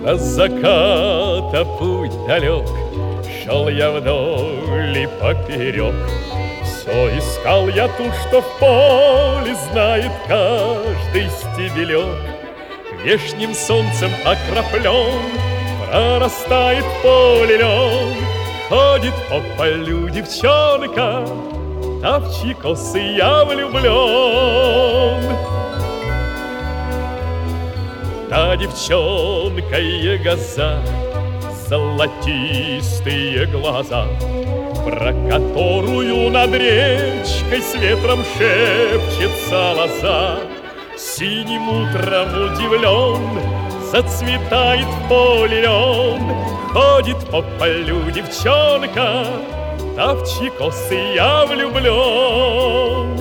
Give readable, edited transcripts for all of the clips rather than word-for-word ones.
До заката путь далек, шел я вдоль и поперек. Все искал я тут, что в поле знает каждый стебелек. Вешним солнцем окроплен, прорастает в поле лен. Ходит по полю девчонка, та в чьи косы я влюблен. Та девчонка ягоза, золотистые глаза, про которую над речкой с ветром шепчется лоза. Синим утром удивлен, зацветает в поле лен. Ходит по полю девчонка, та в чьи косы я влюблен.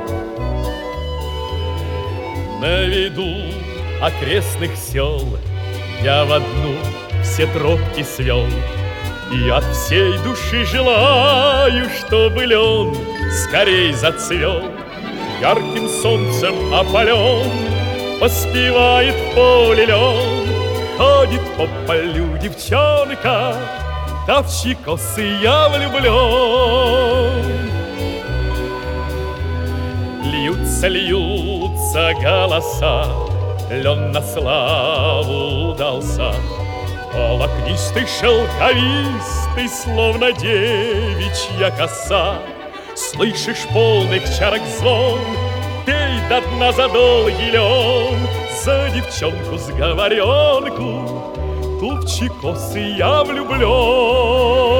На виду окрестных сел я в одну все тропки свел, и от всей души желаю, чтобы лен скорей зацвел. Ярким солнцем опален, поспевает в поле лен. Ходит по полю девчонка, та в чьи косы я влюблен. Льются голоса, лен на славу удался. Волокнистый, шелковистый, словно девичья коса. Слышишь полных чарок звон, пей до дна за долгий лен. За девчонку сговоренку, ту в чьи косы я влюблен.